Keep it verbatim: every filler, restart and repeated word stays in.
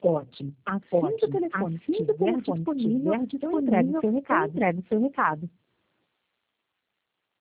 Ótimo. Assim que o telefone estiver disponível, eu entrego o seu recado. Entrego o seu recado.